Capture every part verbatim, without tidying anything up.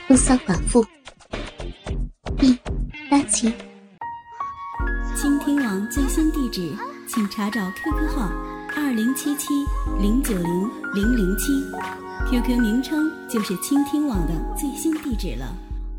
风骚寡妇第八集。 倾听网最新地址，请查找 Q Q 号二零七七零九零零零七 ，Q Q 名称就是倾听网的最新地址了。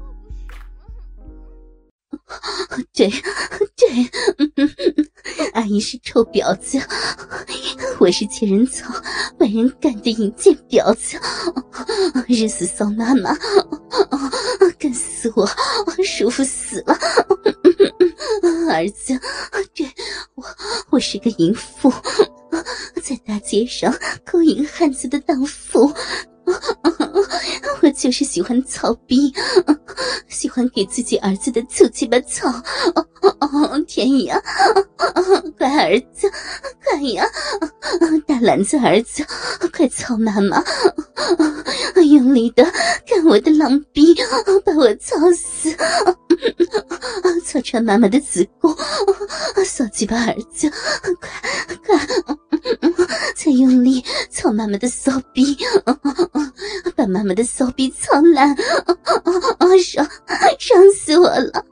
对对，阿姨是臭婊子，我是贱人草万人干的淫贱婊子，日死骚妈妈，干死我，舒服死了。儿子，对，我我是个淫妇，在大街上勾引汉子的荡妇。我就是喜欢操逼，喜欢给自己儿子的粗鸡巴操。哦哦，天呀！乖儿子，快呀！大篮子儿子，快操妈妈！用力的干我的狼逼，把我操死！操穿妈妈的子宫，骚鸡巴儿子，快快！再用力操妈妈的骚逼，把妈妈的骚逼操烂，爽爽死我了！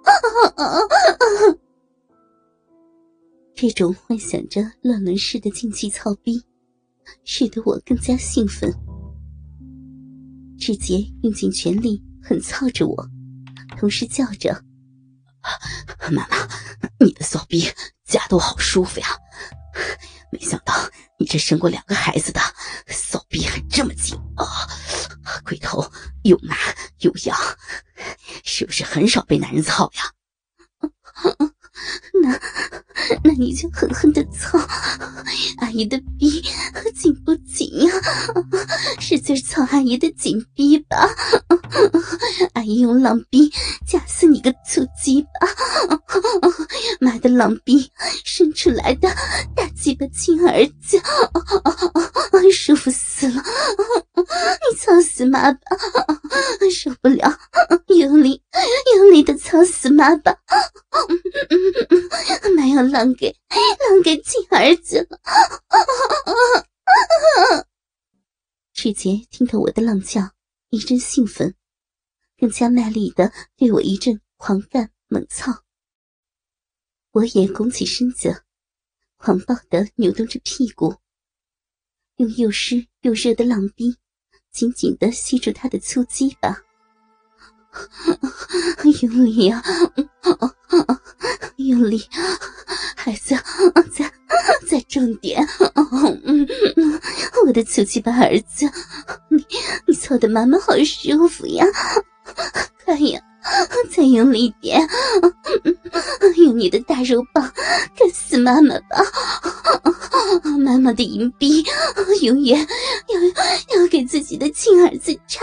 这种幻想着乱伦式的竞技操逼，使得我更加兴奋。志杰用尽全力狠操着我，同时叫着：“ 妈妈，你的骚逼夹得我好舒服呀！没想到你这生过两个孩子的骚逼还这么紧啊！龟头又麻又痒，是不是很少被男人操呀？” 那那你就狠狠地操，阿姨的逼紧不紧呀？使劲操阿姨的紧逼吧，阿姨用浪逼夹死你个粗鸡巴！妈的浪逼生出来的大鸡巴亲儿子，舒服死了！你操死妈吧，受不了，用力用力的操死妈吧！妈要浪给浪给亲儿子了！志杰听到我的浪叫，一阵兴奋，更加卖力地对我一阵狂干猛操。我也拱起身子，狂暴地扭动着屁股，用又湿又热的浪逼紧紧地吸住他的粗鸡巴。用力啊，用力，孩子，再再重点。我的粗鸡巴儿子，你你操的妈妈好舒服呀！快呀，再用力一点，用你的大肉棒干死妈妈吧！妈妈的淫逼永远要要给自己的亲儿子插。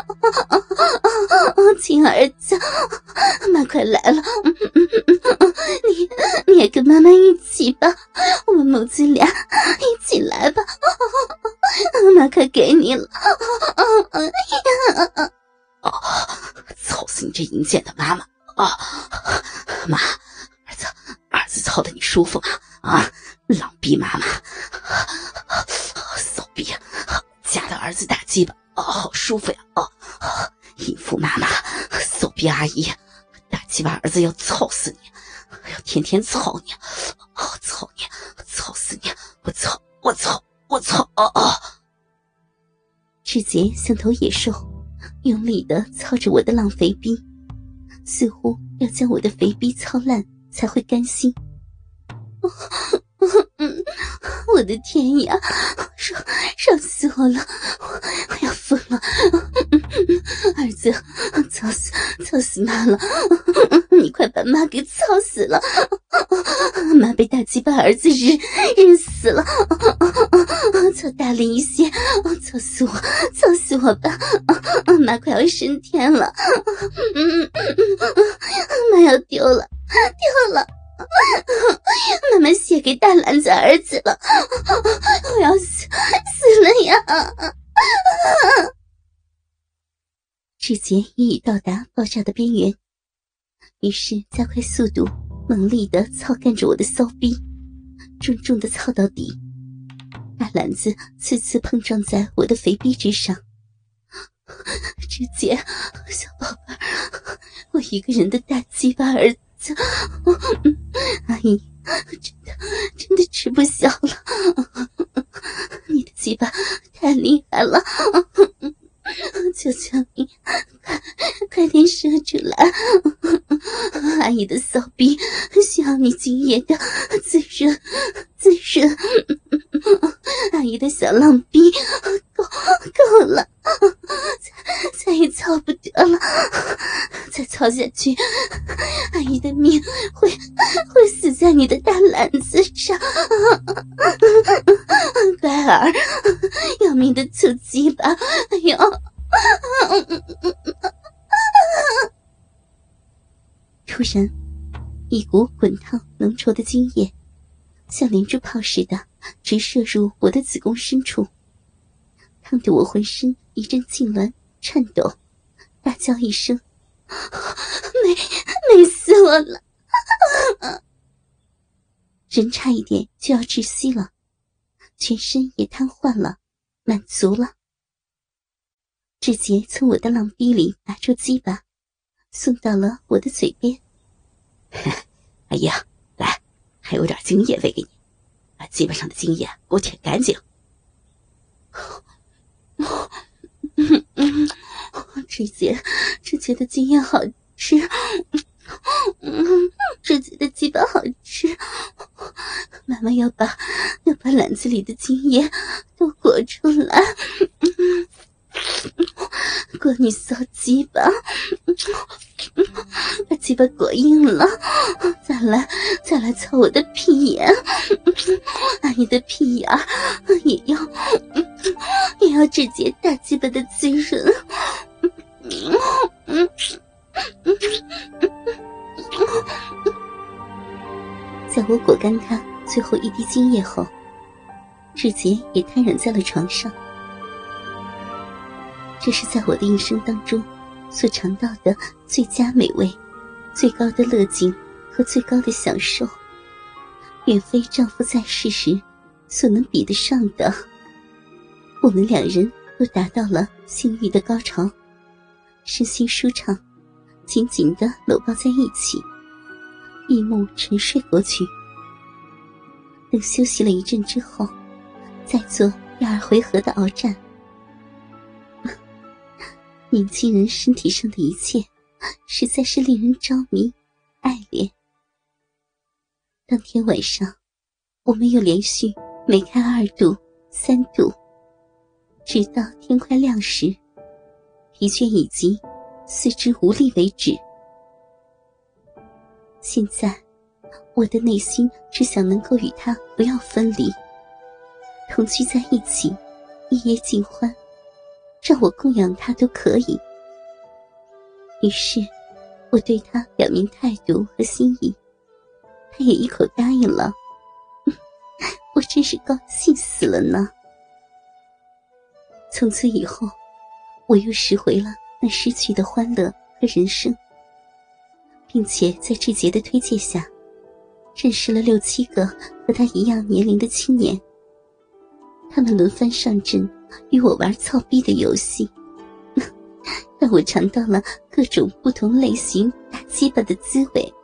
亲儿子，妈快来了，你你也跟妈妈一起吧，我们母子俩一起来吧，妈快给你了。 哦，操死你这淫贱的妈妈啊！妈，儿子儿子操得你舒服吗？啊，浪逼妈妈，骚逼夹的儿子大鸡巴，哦，好舒服呀！哦，淫妇妈妈，骚逼阿姨，大鸡巴儿子要操死你，要天天操你，哦，操你，操死你！我操，我操，我操！哦哦！ 志杰像头野兽，用力地操着我的浪肥逼，似乎要将我的肥逼操烂才会甘心。我的天呀，爽爽死我了，我要疯了！儿子，操死操死妈了，你快把妈给操死了！妈被大鸡巴儿子日日死了！操大力一些，操死我，操死我吧！妈快要升天了，妈要丢了丢了！妈妈写给大篮子儿子了，我要死死了呀！志杰已已到达爆炸的边缘，于是加快速度，猛力地操干着我的骚逼，重重地操到底。大篮子次次碰撞在我的肥逼之上，志杰，小宝一个人的大鸡巴儿子。阿姨，真的真的吃不消了，你的鸡巴太厉害了，求求你快快点射出来，阿姨的骚逼需要你精液的滋润滋润，阿姨的小浪逼够够了，再再也操不得了，再操下去阿姨的命会会死在你的大篮子上。乖儿，要命的粗鸡巴，哎呦！突然，一股滚烫浓稠的精液像连珠炮似的直射入我的子宫深处，烫得我浑身一阵痉挛颤抖，大叫一声：美美死我了！人差一点就要窒息了，全身也瘫痪了，满足了。志杰从我的浪逼里拿出鸡巴，送到了我的嘴边。 阿姨啊，来，还有点精液喂给你，把鸡巴上的精液给我舔干净。 志杰，志杰的精液好吃，志杰的鸡巴好吃，妈妈要把要把篮子里的精液都裹出来。裹你骚鸡巴，把鸡巴裹硬了，再来再来操我的屁眼，阿姨的屁眼也要也要直接大鸡巴的滋润。在我裹干他最后一滴精液后，志杰也瘫软在了床上。这是在我的一生当中所尝到的最佳美味、最高的乐境和最高的享受，远非丈夫在世时所能比得上的。我们两人都达到了性欲的高潮，身心舒畅，紧紧地搂抱在一起，闭目沉睡过去。等休息了一阵之后，再做第二回合的鏖战。年轻人身体上的一切实在是令人着迷爱恋。当天晚上，我们又连续每开二度三度，直到天快亮时，疲倦已极，四肢无力为止。现在我的内心只想能够与他不要分离，同居在一起，一夜尽欢，让我供养他都可以。于是我对他表明态度和心意，他也一口答应了。我真是高兴死了呢。从此以后，我又拾回了那失去的欢乐和人生，并且在志杰的推荐下，认识了六七个和他一样年龄的青年，他们轮番上阵与我玩操逼的游戏，让我尝到了各种不同类型打鸡巴的滋味。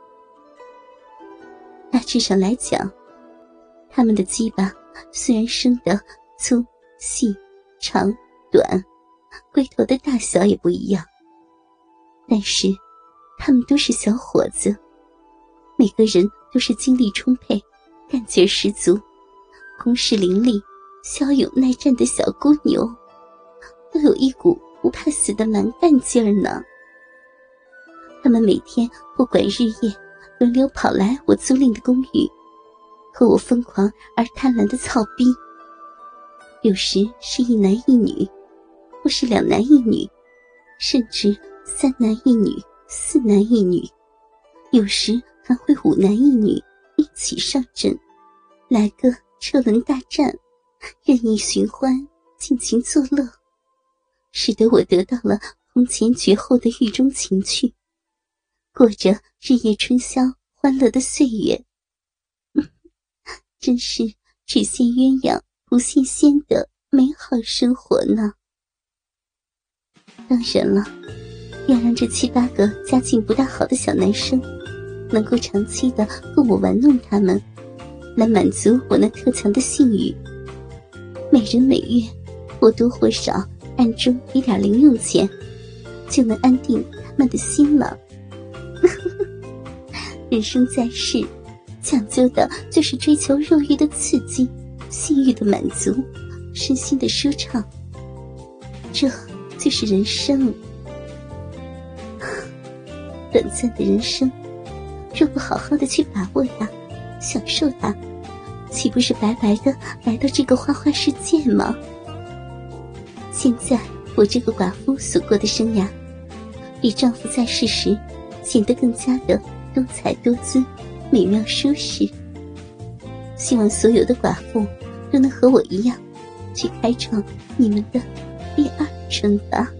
大致上来讲，他们的鸡巴虽然生得粗细长短，龟头的大小也不一样，但是他们都是小伙子，每个人都是精力充沛，干劲十足，攻势凌厉，骁勇耐战的小姑牛，都有一股不怕死的蛮干劲儿呢。他们每天不管日夜，轮流跑来我租赁的公寓，和我疯狂而贪婪的操逼。有时是一男一女，或是两男一女，甚至三男一女、四男一女，有时还会五男一女一起上阵，来个车轮大战，任意寻欢，尽情作乐，使得我得到了空前绝后的狱中情趣，过着日夜春宵欢乐的岁月。真是只羡鸳鸯不羡仙的美好生活呢。当然了， 要让这七八个家境不大好的小男生能够长期的供我玩弄他们，来满足我那特强的性欲。每人每月或多或少暗中给点零用钱，就能安定他们的心了。人生在世，讲究的就是追求肉欲的刺激，性欲的满足，身心的舒畅，这就是人生。短暂的人生，若不好好的去把握它，享受它，岂不是白白的来到这个花花世界吗？现在我这个寡妇所过的生涯，比丈夫在世时显得更加的多彩多姿，美妙舒适。希望所有的寡妇都能和我一样，去开创你们的第二春吧。